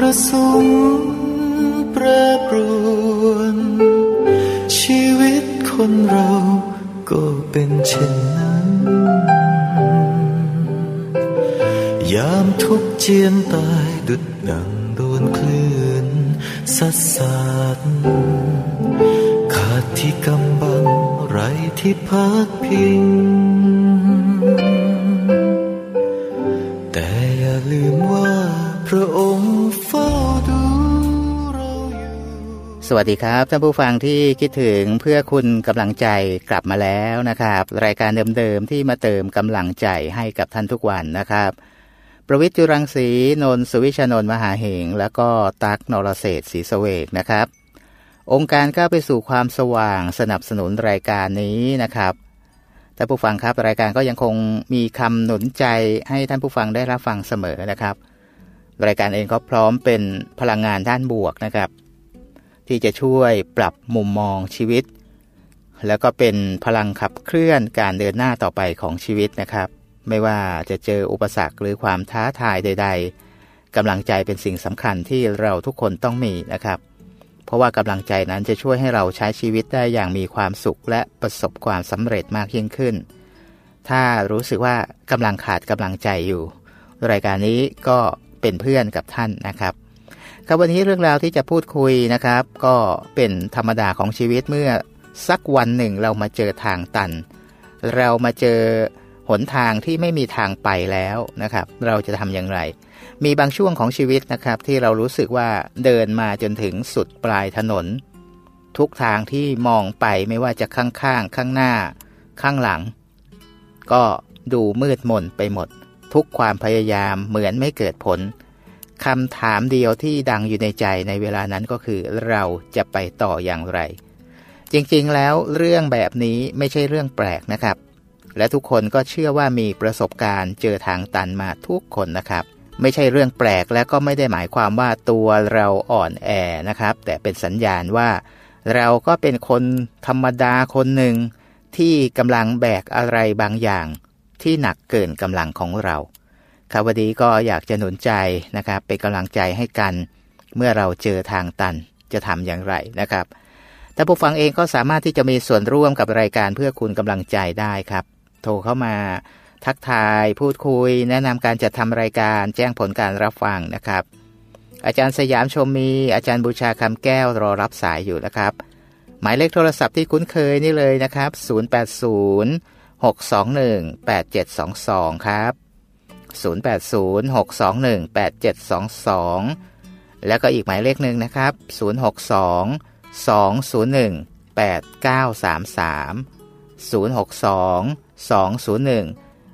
ระสมแปรปรวนชีวิตคนเราก็เป็นเช่นนั้นยามทุกข์เจียนตายดุจดังโดนคลื่นซัดสาดขาดที่กำบังไร้ที่พักพิงแต่อย่าลืมว่าพระองค์เฝ้าดูเราอยู่สวัสดีครับท่านผู้ฟังที่คิดถึงเพื่อคุณกำลังใจกลับมาแล้วนะครับรายการเดิมๆที่มาเติมกำลังใจให้กับท่านทุกวันนะครับประวิตร จุรังสี นนท์ สุวิชานนท์ มหาเหงแล้วก็ตั๊ก นรเศรษฐ์ ศรีเสวกนะครับองค์การก้าวไปสู่ความสว่างสนับสนุนรายการนี้นะครับท่านผู้ฟังครับรายการก็ยังคงมีคำหนุนใจให้ท่านผู้ฟังได้รับฟังเสมอนะครับรายการเองก็พร้อมเป็นพลังงานด้านบวกนะครับที่จะช่วยปรับมุมมองชีวิตแล้วก็เป็นพลังขับเคลื่อนการเดินหน้าต่อไปของชีวิตนะครับไม่ว่าจะเจออุปสรรคหรือความท้าทายใดๆกำลังใจเป็นสิ่งสำคัญที่เราทุกคนต้องมีนะครับเพราะว่ากำลังใจนั้นจะช่วยให้เราใช้ชีวิตได้อย่างมีความสุขและประสบความสำเร็จมากยิ่งขึ้นถ้ารู้สึกว่ากำลังขาดกำลังใจอยู่รายการนี้ก็เป็นเพื่อนกับท่านนะครับครับวันนี้เรื่องราวที่จะพูดคุยนะครับก็เป็นธรรมดาของชีวิตเมื่อสักวันหนึ่งเรามาเจอทางตันเรามาเจอหนทางที่ไม่มีทางไปแล้วนะครับเราจะทำอย่างไรมีบางช่วงของชีวิตนะครับที่เรารู้สึกว่าเดินมาจนถึงสุดปลายถนนทุกทางที่มองไปไม่ว่าจะข้างๆข้างหน้าข้างหลังก็ดูมืดมนไปหมดทุกความพยายามเหมือนไม่เกิดผลคำถามเดียวที่ดังอยู่ในใจในเวลานั้นก็คือเราจะไปต่ออย่างไรจริงๆแล้วเรื่องแบบนี้ไม่ใช่เรื่องแปลกนะครับและทุกคนก็เชื่อว่ามีประสบการณ์เจอทางตันมาทุกคนนะครับไม่ใช่เรื่องแปลกและก็ไม่ได้หมายความว่าตัวเราอ่อนแอนะครับแต่เป็นสัญญาณว่าเราก็เป็นคนธรรมดาคนหนึ่งที่กำลังแบกอะไรบางอย่างที่หนักเกินกำลังของเราครับวันนี้ก็อยากจะหนุนใจนะครับเป็นกำลังใจให้กันเมื่อเราเจอทางตันจะทำอย่างไรนะครับท่านผู้ฟังเองก็สามารถที่จะมีส่วนร่วมกับรายการเพื่อคุณกำลังใจได้ครับโทรเข้ามาทักทายพูดคุยแนะนำการจัดทำรายการแจ้งผลการรับฟังนะครับอาจารย์สยามชมมีอาจารย์บูชาคำแก้วรอรับสายอยู่นะครับหมายเลขโทรศัพท์ที่คุ้นเคยนี่เลยนะครับ080-621-8722ครับ080-621-8722แล้วก็อีกหมายเลขหนึ่งนะครับ062-201-8933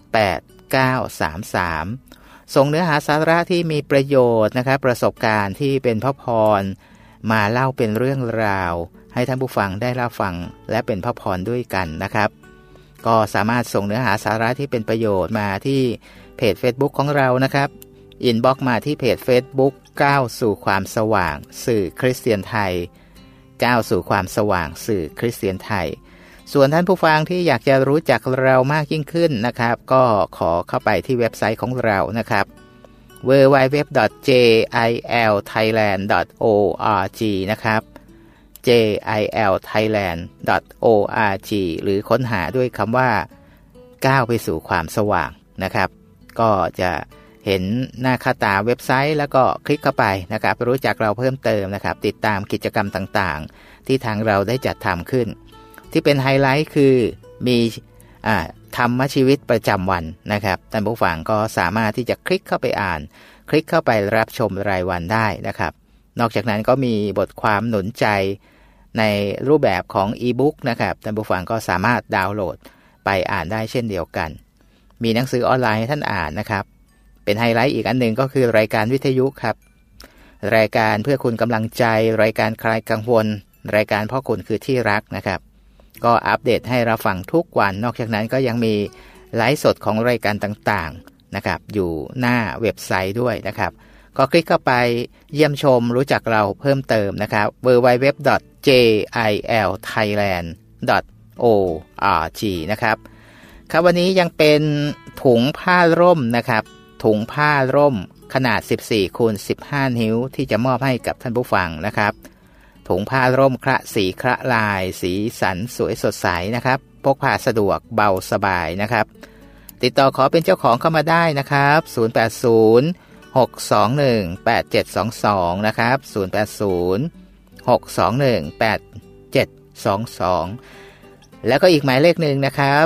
062-201-8933ส่งเนื้อหาสาระที่มีประโยชน์นะครับประสบการณ์ที่เป็นพระพรมาเล่าเป็นเรื่องราวให้ท่านผู้ฟังได้รับฟังและเป็นพระพรด้วยกันนะครับก็สามารถส่งเนื้อหาสาระที่เป็นประโยชน์มาที่เพจ Facebook ของเรานะครับอินบ็อกซ์มาที่เพจ Facebook ก้าวสู่ความสว่างสื่อคริสเตียนไทยก้าวสู่ความสว่างสื่อคริสเตียนไทยส่วนท่านผู้ฟังที่อยากจะรู้จักเรามากยิ่งขึ้นนะครับก็ขอเข้าไปที่เว็บไซต์ของเรานะครับ www.jilthailand.org นะครับ jilthailand.org หรือค้นหาด้วยคำว่าก้าวไปสู่ความสว่างนะครับก็จะเห็นหน้าค่าตาเว็บไซต์แล้วก็คลิกเข้าไปนะครับรู้จักเราเพิ่มเติมนะครับติดตามกิจกรรมต่างๆที่ทางเราได้จัดทำขึ้นที่เป็นไฮไลท์คือมีธรรมชีวิตประจำวันนะครับท่านผู้ฟังก็สามารถที่จะคลิกเข้าไปอ่านคลิกเข้าไปรับชมรายวันได้นะครับนอกจากนั้นก็มีบทความหนุนใจในรูปแบบของอีบุ๊กนะครับท่านผู้ฟังก็สามารถดาวน์โหลดไปอ่านได้เช่นเดียวกันมีหนังสือออนไลน์ให้ท่านอ่านนะครับเป็นไฮไลท์อีกอันหนึ่งก็คือรายการวิทยุครับรายการเพื่อคุณกำลังใจรายการคลายกังวลรายการพ่อคุณคือที่รักนะครับก็อัปเดตให้เราฟังทุกวันนอกจากนั้นก็ยังมีไลฟ์สดของรายการต่างๆนะครับอยู่หน้าเว็บไซต์ด้วยนะครับก็คลิกเข้าไปเยี่ยมชมรู้จักเราเพิ่มเติมนะครับ www.jilthailand.org นะครับครับวันนี้ยังเป็นถุงผ้าร่มนะครับถุงผ้าร่มขนาด14 คูณ 15 นิ้วที่จะมอบให้กับท่านผู้ฟังนะครับถุงผ้าร่มคละสีคละลายสีสันสวยสดใสนะครับพกพาสะดวกเบาสบายนะครับติดต่อขอเป็นเจ้าของเข้ามาได้นะครับ080-621-8722นะครับ080-621-8722แล้วก็อีกหมายเลขหนึ่งนะครับ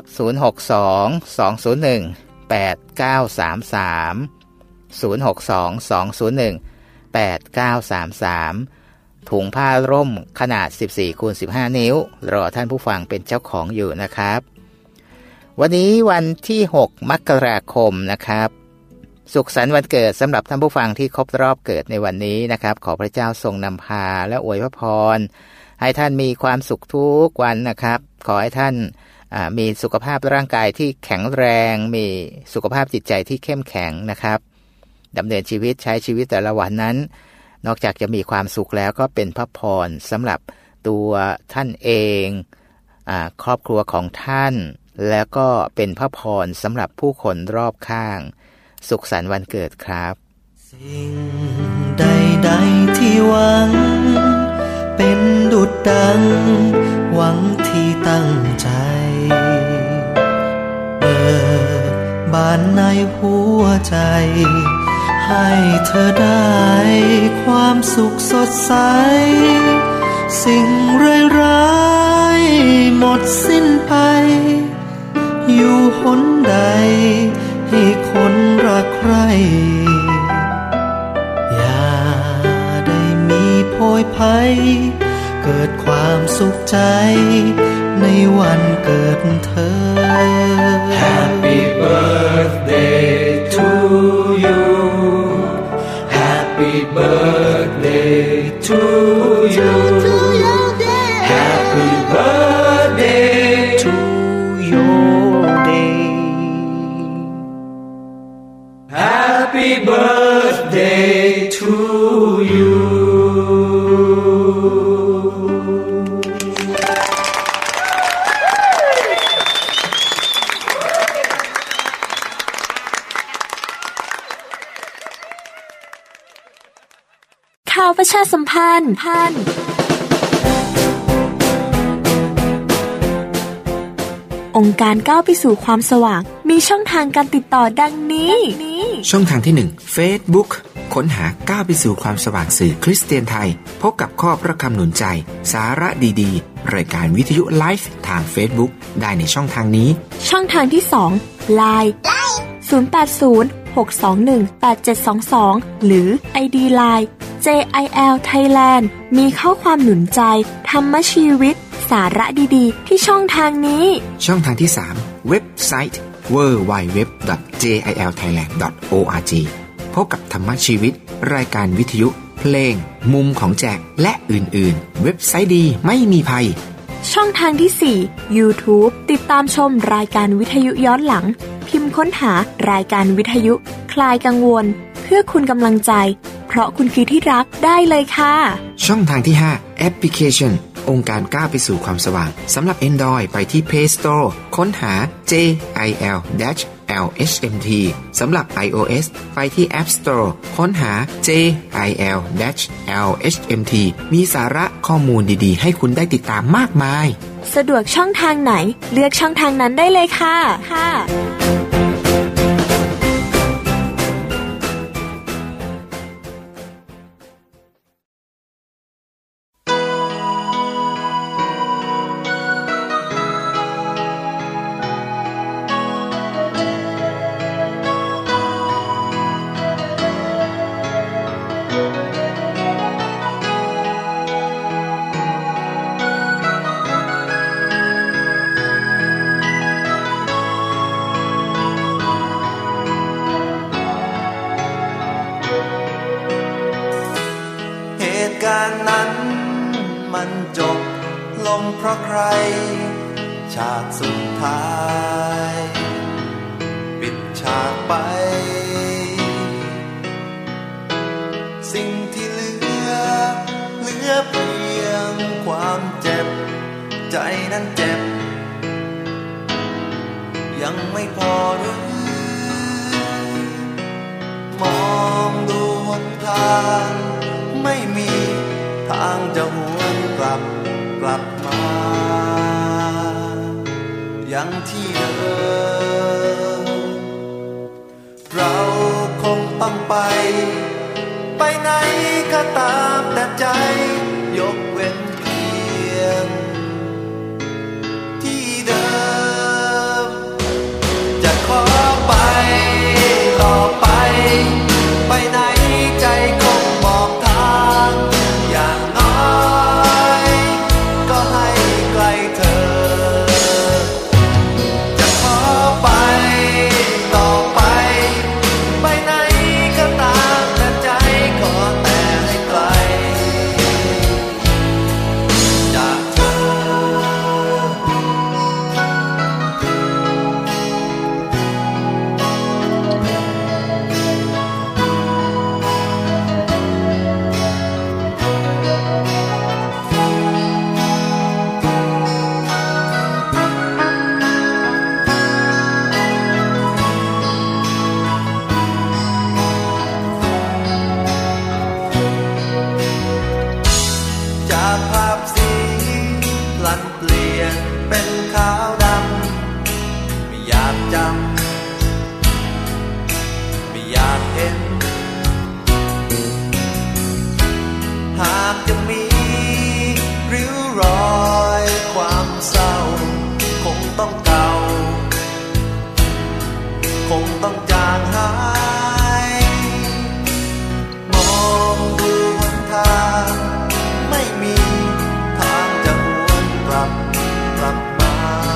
062-201-8933 ถุงผ้าร่มขนาด14 คูณ 15 นิ้วรอท่านผู้ฟังเป็นเจ้าของอยู่นะครับวันนี้วันที่6 มกราคมนะครับสุขสันต์วันเกิดสำหรับท่านผู้ฟังที่ครบรอบเกิดในวันนี้นะครับขอพระเจ้าทรงนำพาและอวยพรให้ท่านมีความสุขทุกวันนะครับขอให้ท่านมีสุขภาพร่างกายที่แข็งแรงมีสุขภาพจิตใจที่เข้มแข็งนะครับดำเนินชีวิตใช้ชีวิตแต่ละวันนั้นนอกจากจะมีความสุขแล้วก็เป็นพระพรสำหรับตัวท่านเองครอบครัวของท่านแล้วก็เป็นพระพรสำหรับผู้คนรอบข้างสุขสันต์วันเกิดครับสิ่งใดๆที่หวังเป็นดุจดังหวังที่ตั้งใจเปิดบานในหัวใจให้เธอได้ความสุขสดใสสิ่งร้ายๆหมดสิ้นไปอยู่หนใดให้คนรักใครอย่าได้มีโพยภัยเกิดความสุขใจในวันเกิดเธอ Happy birthday to you Happy birthday to you Happy birthday to your day Happy birthday to you ข่าวประชาสัมพันธ์องค์การก้าวไปสู่ความสว่างมีช่องทางการติดต่อดังนี้ช่องทางที่ 1 Facebook ค้นหาก้าวไปสู่ความสว่างสื่อคริสเตียนไทยพบกับข้อพระคำหนุนใจสาระดีๆรายการวิทยุไลฟ์ทาง Facebook ได้ในช่องทางนี้ช่องทางที่ 2 LINE 080-621-8722 หรือ ID LINE JIL Thailand มีข้อความหนุนใจธรรมชีวิตสาระดีๆที่ช่องทางนี้ช่องทางที่ 3 เว็บไซต์ www.jilthailand.org พบกับธรรมชีวิตรายการวิทยุเพลงมุมของแจกและอื่นๆเว็บไซต์ดีไม่มีภัยช่องทางที่ 4 YouTube ติดตามชมรายการวิทยุย้อนหลังพิมพ์ค้นหารายการวิทยุคลายกังวลเพื่อคุณกำลังใจเพราะคุณคือที่รักได้เลยค่ะช่องทางที่ 5 แอปพลิเคชันองค์การก้าวไปสู่ความสว่างสำหรับ Android ไปที่ Play Store ค้นหา JIL-LHMT สำหรับ iOS ไปที่ App Store ค้นหา JIL-LHMT มีสาระข้อมูลดีๆให้คุณได้ติดตามมากมายสะดวกช่องทางไหนเลือกช่องทางนั้นได้เลยค่ะฉากสุดท้ายปิดฉากไปสิ่งที่เหลือเพียงความเจ็บใจนั้นเจ็บยังไม่พอหรือมองดูหนทางไม่มีทางจะหวนกลับมาอย่างที่เดิมเราคงต้องไปไหนก็ตามแต่ใจยกเว้นเพียงที่เดิมจะขอไปต่อไปไหนใจคงบอกทางอย่างน้อยก็ให้ไกลเธอจะขอไปต่อไปไหนก็ตามแต่ใจขอแต่ให้ไกลจากเธอจากภาพสีพลันเปลี่ยนเป็นขาวดำไม่อยากจำไม่อยากเห็นหากจะมีริ้วรอยความเศร้าคงต้องเก่าคงต้องจางหายมองดูหนทางไม่มีทางจะหวนกลับมา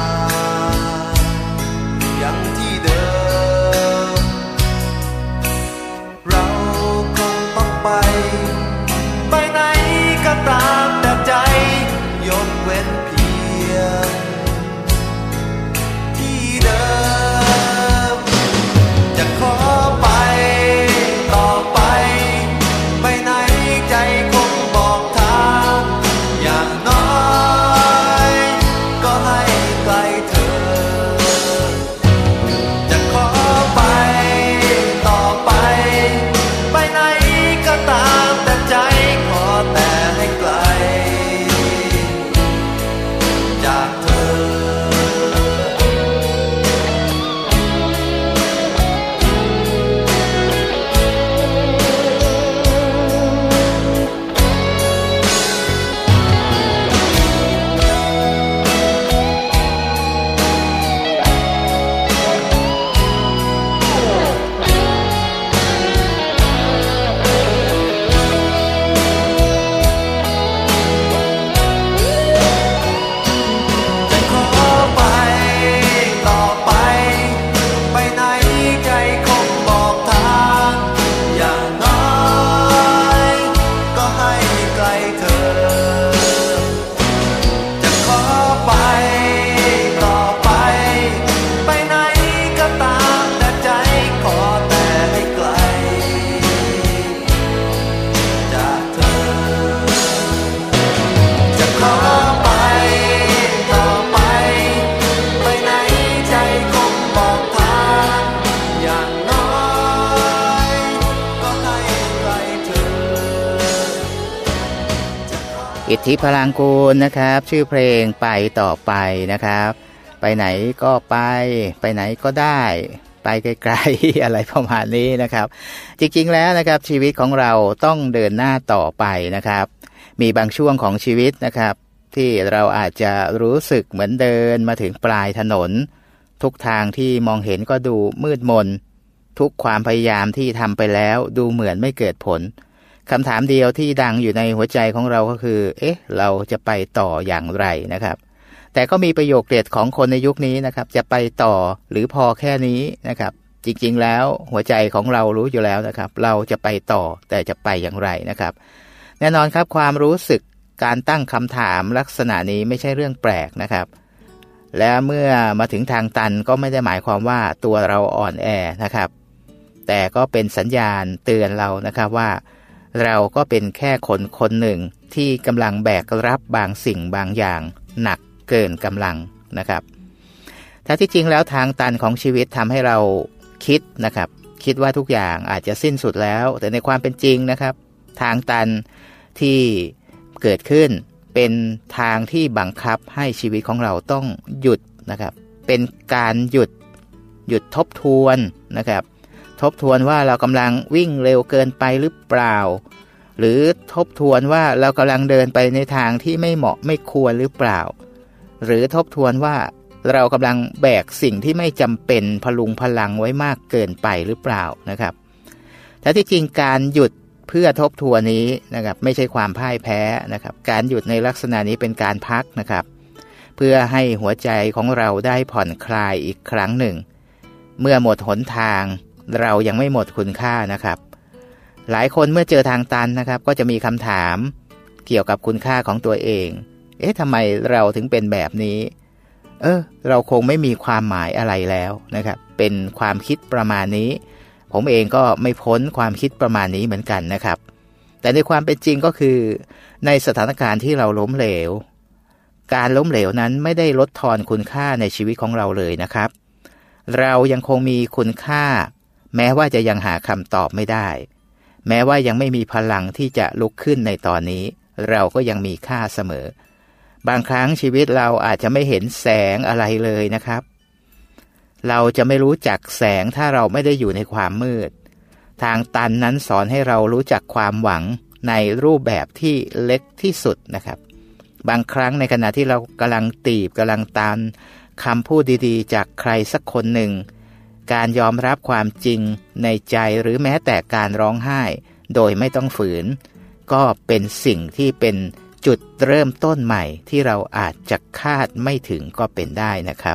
อย่างที่เดิมเราคงต้องไปไหนก็ตามแต่ใจยกเว้นเพียงที่เดิมจะขอไปต่อไปไหนใจคงบอกทางอย่างน้อยก็ให้ไกลเธอจะขอไปต่อไปไหนก็ตามแต่ใจขอแต่ให้ไกลจากเธออิทธิพลังกูลนะครับชื่อเพลงไปต่อไปนะครับไปไหนก็ไปไหนก็ได้ไปไกลๆ อะไรประมาณนี้นะครับจริงๆแล้วนะครับชีวิตของเราต้องเดินหน้าต่อไปนะครับมีบางช่วงของชีวิตนะครับที่เราอาจจะรู้สึกเหมือนเดินมาถึงปลายถนนทุกทางที่มองเห็นก็ดูมืดมนทุกความพยายามที่ทำไปแล้วดูเหมือนไม่เกิดผลคำถามเดียวที่ดังอยู่ในหัวใจของเราก็คือเราจะไปต่ออย่างไรนะครับแต่ก็มีประโยคเด็ดของคนในยุคนี้นะครับจะไปต่อหรือพอแค่นี้นะครับจริงๆแล้วหัวใจของเรารู้อยู่แล้วนะครับเราจะไปต่อแต่จะไปอย่างไรนะครับแน่นอนครับความรู้สึกการตั้งคำถามลักษณะนี้ไม่ใช่เรื่องแปลกนะครับและเมื่อมาถึงทางตันก็ไม่ได้หมายความว่าตัวเราอ่อนแอนะครับแต่ก็เป็นสัญญาณเตือนเรานะครับว่าเราก็เป็นแค่คนหนึ่งที่กำลังแบกรับบางสิ่งบางอย่างหนักเกินกำลังนะครับถ้าที่จริงแล้วทางตันของชีวิตทำให้เราคิดนะครับคิดว่าทุกอย่างอาจจะสิ้นสุดแล้วแต่ในความเป็นจริงนะครับทางตันที่เกิดขึ้นเป็นทางที่บังคับให้ชีวิตของเราต้องหยุดนะครับเป็นการหยุดทบทวนนะครับทบทวนว่าเรากำลังวิ่งเร็วเกินไปหรือเปล่าหรือทบทวนว่าเรากำลังเดินไปในทางที่ไม่เหมาะไม่ควรหรือเปล่าหรือทบทวนว่าเรากำลังแบกสิ่งที่ไม่จำเป็นพลุงพลังไว้มากเกินไปหรือเปล่านะครับแต่ที่จริงการหยุดเพื่อทบทวนนี้นะครับไม่ใช่ความพ่ายแพ้นะครับการหยุดในลักษณะนี้เป็นการพักนะครับเพื่อให้หัวใจของเราได้ผ่อนคลายอีกครั้งหนึ่งเมื่อหมดหนทางเรายังไม่หมดคุณค่านะครับหลายคนเมื่อเจอทางตันนะครับก็จะมีคำถามเกี่ยวกับคุณค่าของตัวเองทำไมเราถึงเป็นแบบนี้เราคงไม่มีความหมายอะไรแล้วนะครับเป็นความคิดประมาณนี้ผมเองก็ไม่พ้นความคิดประมาณนี้เหมือนกันนะครับแต่ในความเป็นจริงก็คือในสถานการณ์ที่เราล้มเหลวการล้มเหลวนั้นไม่ได้ลดทอนคุณค่าในชีวิตของเราเลยนะครับเรายังคงมีคุณค่าแม้ว่าจะยังหาคำตอบไม่ได้แม้ว่ายังไม่มีพลังที่จะลุกขึ้นในตอนนี้เราก็ยังมีค่าเสมอบางครั้งชีวิตเราอาจจะไม่เห็นแสงอะไรเลยนะครับเราจะไม่รู้จักแสงถ้าเราไม่ได้อยู่ในความมืดทางตันนั้นสอนให้เรารู้จักความหวังในรูปแบบที่เล็กที่สุดนะครับบางครั้งในขณะที่เรากำลังตามคำพูดดีๆจากใครสักคนหนึ่งการยอมรับความจริงในใจหรือแม้แต่การร้องไห้โดยไม่ต้องฝืนก็เป็นสิ่งที่เป็นจุดเริ่มต้นใหม่ที่เราอาจจะคาดไม่ถึงก็เป็นได้นะครับ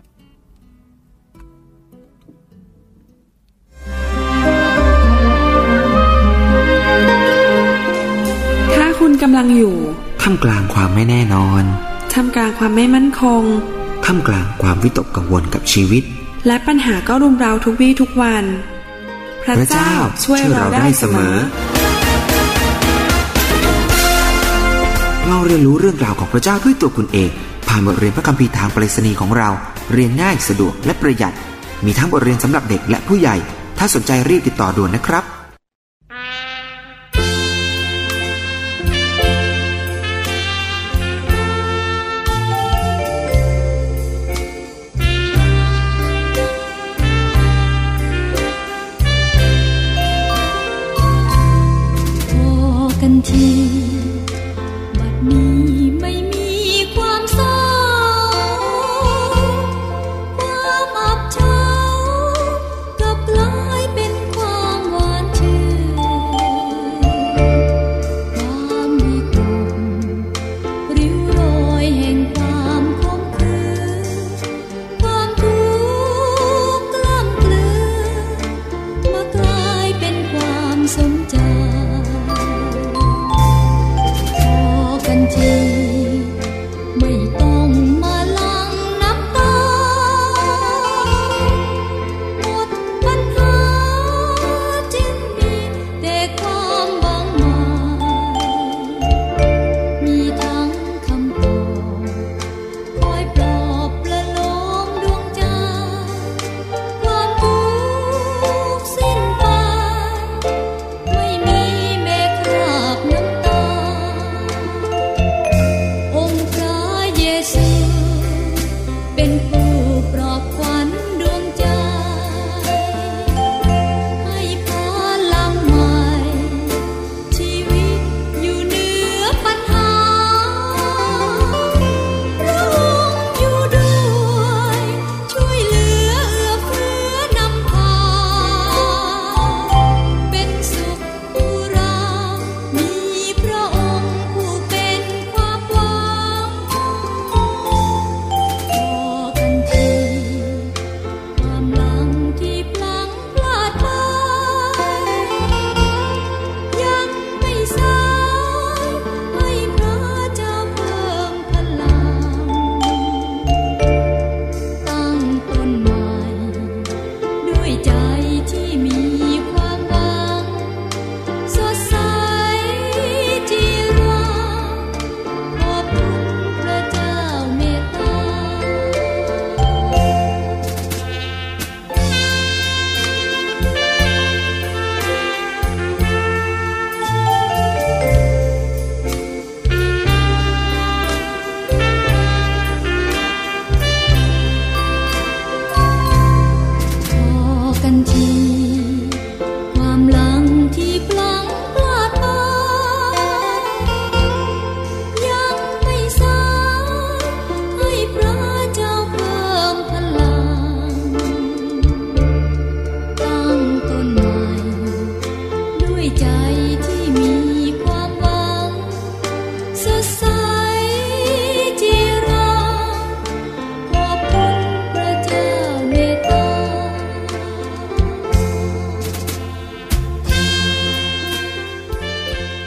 ถ้าคุณกำลังอยู่ท่ามกลางความไม่แน่นอนท่ามกลางความไม่มั่นคงท่ามกลางความวิตกกังวลกับชีวิตและปัญหาก็รุมเร้าทุกวี่ทุกวันพระเจ้าช่วยเราได้เสมอเราเรียนรู้เรื่องราวของพระเจ้าด้วยตัวคุณเองผ่านบทเรียนพระคัมภีร์ทางไปรษณีย์ของเราเรียนง่ายสะดวกและประหยัดมีทั้งบทเรียนสำหรับเด็กและผู้ใหญ่ถ้าสนใจรีบติดต่อด่วนนะครับทีบัดนี้ไม่มีความเศร้าความอับเฉากลับกลายเป็นความหวาน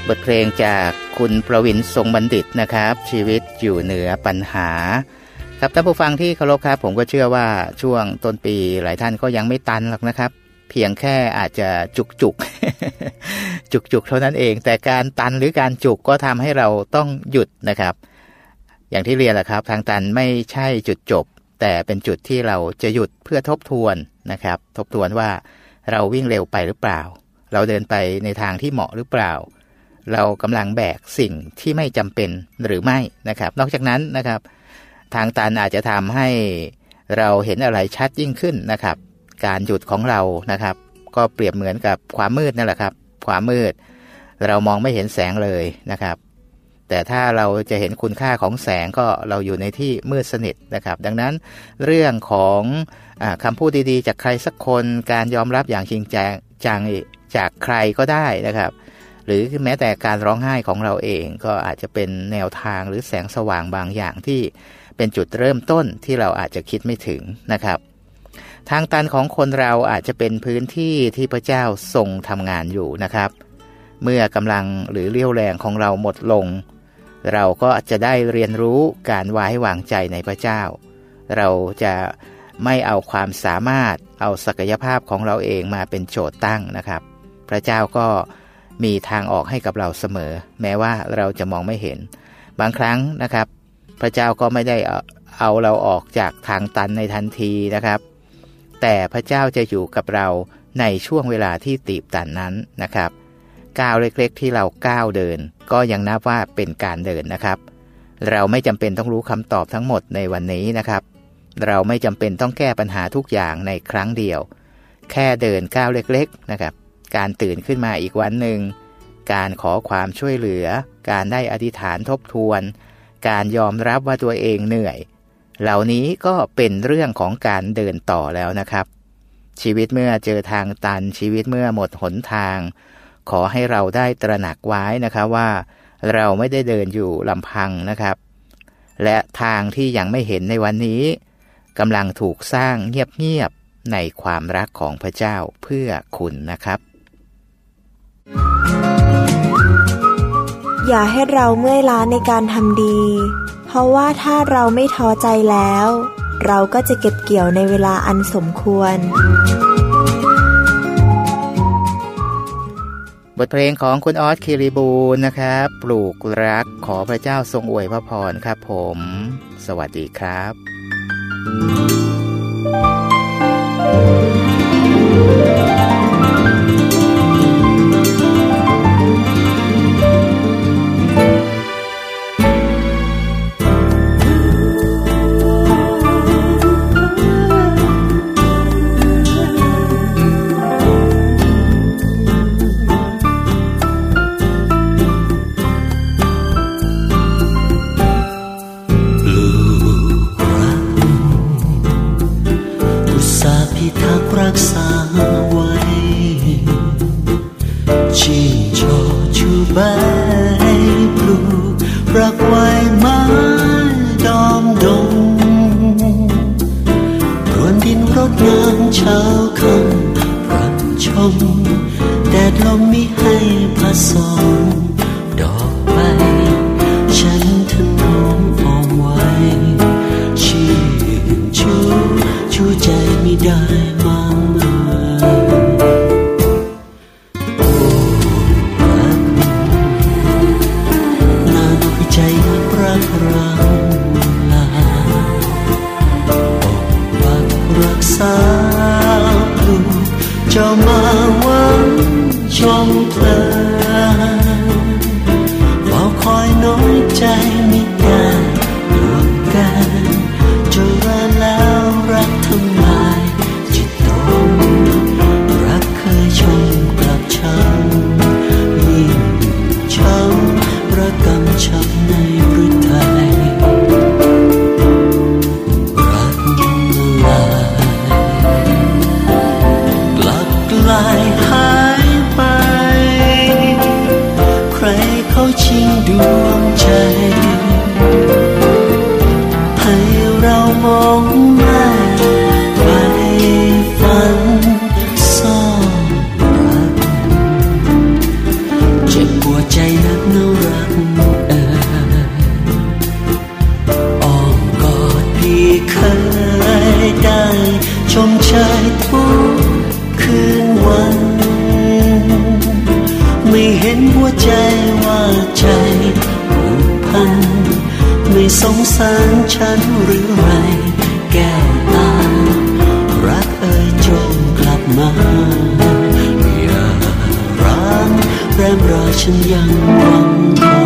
บทเพลงจากคุณประวินทรงบัณฑิตนะครับชีวิตอยู่เหนือปัญหาครับท่านผู้ฟังที่เคารพครับผมก็เชื่อว่าช่วงต้นปีหลายท่านก็ยังไม่ตันหรอกนะครับเพียงแค่อาจจะจุก จุกเท่านั้นเองแต่การตันหรือการจุกก็ทำให้เราต้องหยุดนะครับอย่างที่เรียนแหละครับทางตันไม่ใช่จุดจบแต่เป็นจุดที่เราจะหยุดเพื่อทบทวนนะครับทบทวนว่าเราวิ่งเร็วไปหรือเปล่าเราเดินไปในทางที่เหมาะหรือเปล่าเรากำลังแบกสิ่งที่ไม่จำเป็นหรือไม่นะครับนอกจากนั้นนะครับทางตันอาจจะทำให้เราเห็นอะไรชัดยิ่งขึ้นนะครับการหยุดของเรานะครับก็เปรียบเหมือนกับความมืดนั่นแหละครับความมืดเรามองไม่เห็นแสงเลยนะครับแต่ถ้าเราจะเห็นคุณค่าของแสงก็เราอยู่ในที่มืดสนิทนะครับดังนั้นเรื่องของคำพูดดีๆจากใครสักคนการยอมรับอย่างจริงจังจากใครก็ได้นะครับหรือแม้แต่การร้องไห้ของเราเองก็อาจจะเป็นแนวทางหรือแสงสว่างบางอย่างที่เป็นจุดเริ่มต้นที่เราอาจจะคิดไม่ถึงนะครับทางตันของคนเราอาจจะเป็นพื้นที่ที่พระเจ้าทรงทำงานอยู่นะครับเมื่อกำลังหรือเรี่ยวแรงของเราหมดลงเราก็จะได้เรียนรู้การไว้วางใจในพระเจ้าเราจะไม่เอาความสามารถเอาศักยภาพของเราเองมาเป็นโจทย์ตั้งนะครับพระเจ้าก็มีทางออกให้กับเราเสมอแม้ว่าเราจะมองไม่เห็นบางครั้งนะครับพระเจ้าก็ไม่ได้เอาเราออกจากทางตันในทันทีนะครับแต่พระเจ้าจะอยู่กับเราในช่วงเวลาที่ตีบตันนั้นนะครับก้าวเล็กๆที่เราก้าวเดินก็ยังนับว่าเป็นการเดินนะครับเราไม่จำเป็นต้องรู้คำตอบทั้งหมดในวันนี้นะครับเราไม่จำเป็นต้องแก้ปัญหาทุกอย่างในครั้งเดียวแค่เดินก้าวเล็กๆนะครับการตื่นขึ้นมาอีกวันหนึ่งการขอความช่วยเหลือการได้อธิษฐานทบทวนการยอมรับว่าตัวเองเหนื่อยเหล่านี้ก็เป็นเรื่องของการเดินต่อแล้วนะครับชีวิตเมื่อเจอทางตันชีวิตเมื่อหมดหนทางขอให้เราได้ตระหนักไว้นะครับว่าเราไม่ได้เดินอยู่ลำพังนะครับและทางที่ยังไม่เห็นในวันนี้กำลังถูกสร้างเงียบๆในความรักของพระเจ้าเพื่อคุณนะครับอย่าให้เราเมื่อยล้าในการทำดีเพราะว่าถ้าเราไม่ท้อใจแล้วเราก็จะเก็บเกี่ยวในเวลาอันสมควรบทเพลงของคุณออสคิริบูลนะครับปลูกรักขอพระเจ้าทรงอวยพระพรครับผมสวัสดีครับรักษาไว้ชื่นชอชูใบปลูกรักไว้ไม้ดอมดงรวนดินรดน้ำเช้าค่ำรับชมแดดลมมิให้ผสมดอกไม้ฉันถนอมเอาไว้ชื่นชูใจไม่ได้มาจะมาหวังชมเธอเฝ้าคอยน้อยใจไม่ได้ดวงกันจะรักแล้วรักทำลายจิตตรงรักเคยชมกลับช้ำยิ่งช้ำรักกำชับในพฤทัยลายหายไปใครเขาชิงดวงใจให้เรามองหน้าไปฝันซ่อนรักเจ็บปวดใจนสงสารฉันหรือไรแก้วตารักเอ่ยจงกลับมาอย่าร้างแรมราฉันยังหวังพอ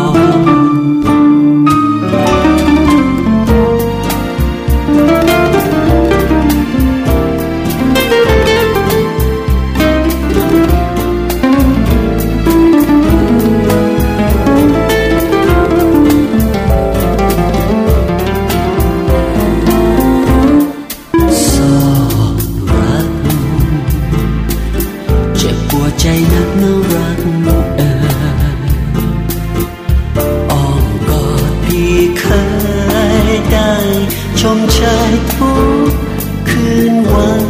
ใจนักน่ารักอ้อมกอดพี่เคยได้ชมเชยทุกคืนวัน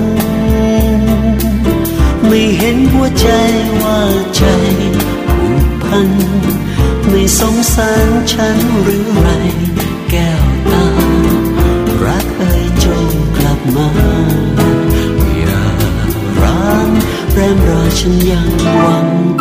ไม่เห็นหัวใจว่าใจผูกพันไม่สงสารฉันหรือไรแก้วตารักเอ่ยจงกลับมาอย่าร้างแรมราฉันยังหวัง